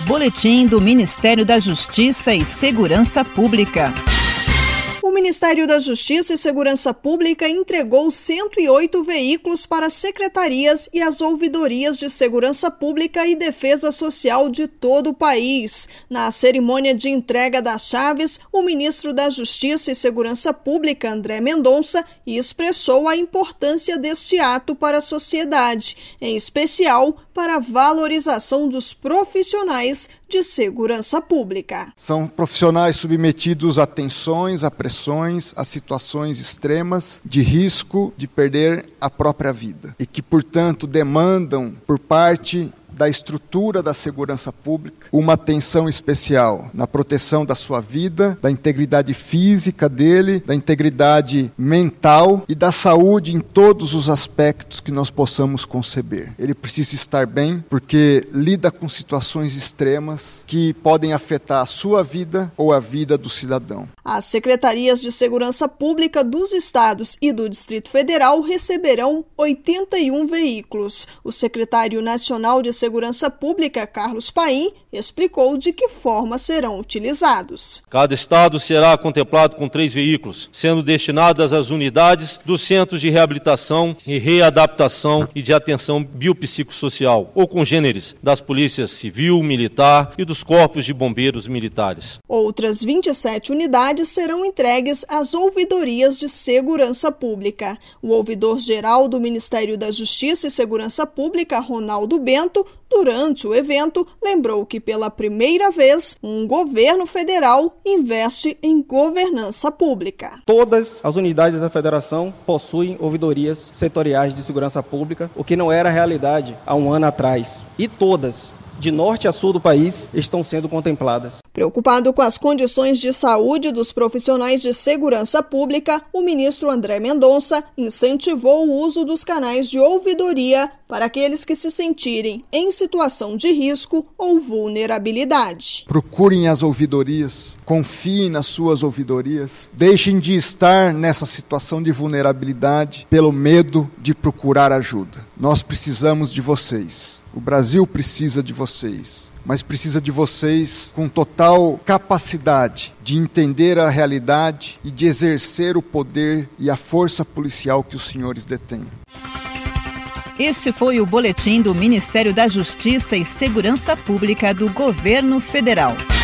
Boletim do Ministério da Justiça e Segurança Pública. O Ministério da Justiça e Segurança Pública entregou 108 veículos para as secretarias e as ouvidorias de Segurança Pública e Defesa Social de todo o país. Na cerimônia de entrega das chaves, o ministro da Justiça e Segurança Pública, André Mendonça, expressou a importância deste ato para a sociedade, em especial para a valorização dos profissionais de segurança pública. São profissionais submetidos a tensões, a pressões, a situações extremas de risco de perder a própria vida e que, portanto, demandam por parte da estrutura da segurança pública, uma atenção especial na proteção da sua vida, da integridade física dele, da integridade mental e da saúde em todos os aspectos que nós possamos conceber. Ele precisa estar bem porque lida com situações extremas que podem afetar a sua vida ou a vida do cidadão. As secretarias de segurança pública dos estados e do Distrito Federal receberão 81 veículos. O secretário nacional de Segurança Pública, Carlos Paim, explicou de que forma serão utilizados. Cada estado será contemplado com 3 veículos, sendo destinadas às unidades dos centros de reabilitação e readaptação e de atenção biopsicossocial, ou congêneres, das polícias civil, militar e dos corpos de bombeiros militares. Outras 27 unidades serão entregues às ouvidorias de segurança pública. O ouvidor-geral do Ministério da Justiça e Segurança Pública, Ronaldo Bento, durante o evento, lembrou que pela primeira vez, um governo federal investe em governança pública. Todas as unidades da federação possuem ouvidorias setoriais de segurança pública, o que não era realidade há um ano atrás. E todas, de norte a sul do país, estão sendo contempladas. Preocupado com as condições de saúde dos profissionais de segurança pública, o ministro André Mendonça incentivou o uso dos canais de ouvidoria para aqueles que se sentirem em situação de risco ou vulnerabilidade. Procurem as ouvidorias, confiem nas suas ouvidorias, deixem de estar nessa situação de vulnerabilidade pelo medo de procurar ajuda. Nós precisamos de vocês, o Brasil precisa de vocês, mas precisa de vocês com total capacidade de entender a realidade e de exercer o poder e a força policial que os senhores detêm. Este foi o boletim do Ministério da Justiça e Segurança Pública do Governo Federal.